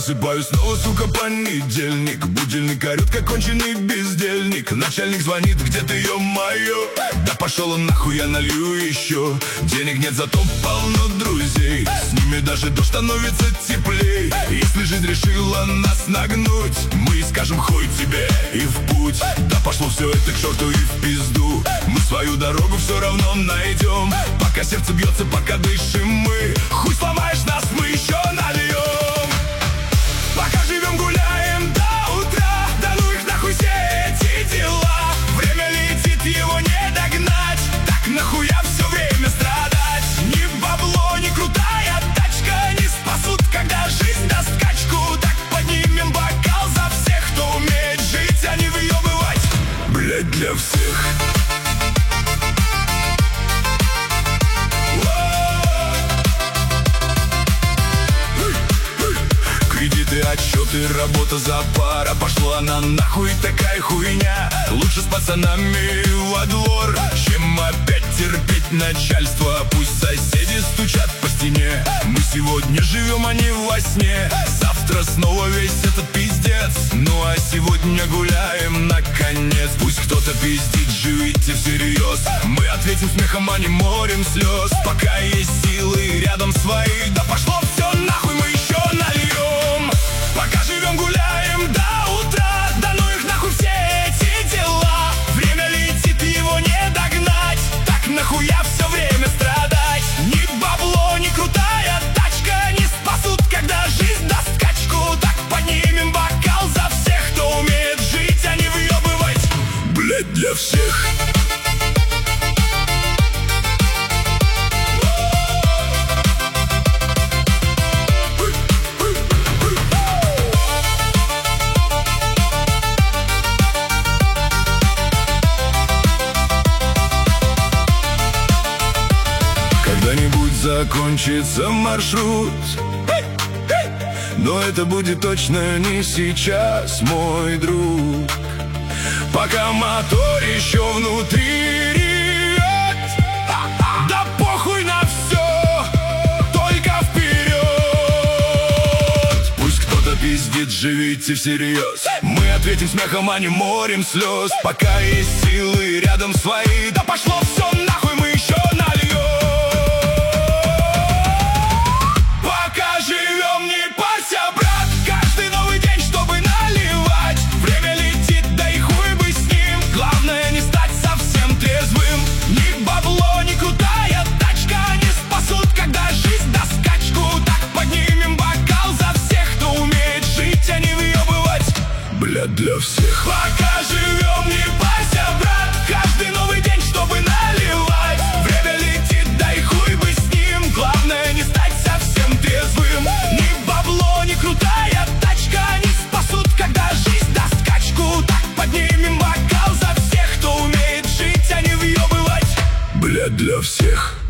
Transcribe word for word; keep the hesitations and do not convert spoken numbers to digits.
Просыпаюсь снова, сука, понедельник. Будильник орёт, как конченый бездельник. Начальник звонит, где-то, ё-моё. Да пошел он нахуй, я налью еще. Денег нет, зато полно друзей. С ними даже дождь становится теплей. Если жизнь решила нас нагнуть, мы скажем хуй тебе и в путь. Да пошло все это к черту и в пизду. Мы свою дорогу все равно найдем. Пока сердце бьется, пока дышим мы. Хуй сломаешь нас, мы еще нальем. Пока живем, гуляем до утра. Да ну их нахуй все эти дела. Время летит, его не догнать. Так нахуя все время страдать? Ни бабло, ни крутая тачка не спасут, когда жизнь даст скачку. Так поднимем бокал за всех, кто умеет жить, а не выебывать. Блять, для всех. Кредиты, отчеты, работа за пара. Пошла она нахуй, такая хуйня. Лучше с пацанами во двор, чем опять терпеть начальство. Пусть соседи стучат по стене. Мы сегодня живем, а не во сне. Завтра снова весь этот пиздец. Ну а сегодня гуляем наконец. Пусть кто-то пиздит, живите всерьез. Мы ответим смехом, а не морем слез. Пока есть силы рядом свои. Да пошло все нахуй, мы еще нальем. Пока живем, гуляем до утра. Да ну их нахуй все эти дела. Время летит, его не догнать. Так нахуя все время страдать? Ни бабло, ни крутая тачка не спасут, когда жизнь даст скачку. Так поднимем бокал за всех, кто умеет жить, а не въебывать. Блять, для всех. Когда-нибудь закончится маршрут, но это будет точно не сейчас, мой друг. Пока мотор еще внутри ревет, да похуй на все, только вперед. Пусть кто-то пиздит, живите всерьез. Мы ответим смехом, а не морем слез. Пока есть силы рядом свои. Да пошло все нахуй, мы еще нальем. Для всех. Пока живем, не парься, брат. Каждый новый день, чтобы наливать. Время летит, дай хуй бы с ним. Главное не стать совсем трезвым. Ни бабло, ни крутая тачка не спасут, когда жизнь даст скачку. Так поднимем бокал за всех, кто умеет жить, а не въебывать. Блядь, для всех.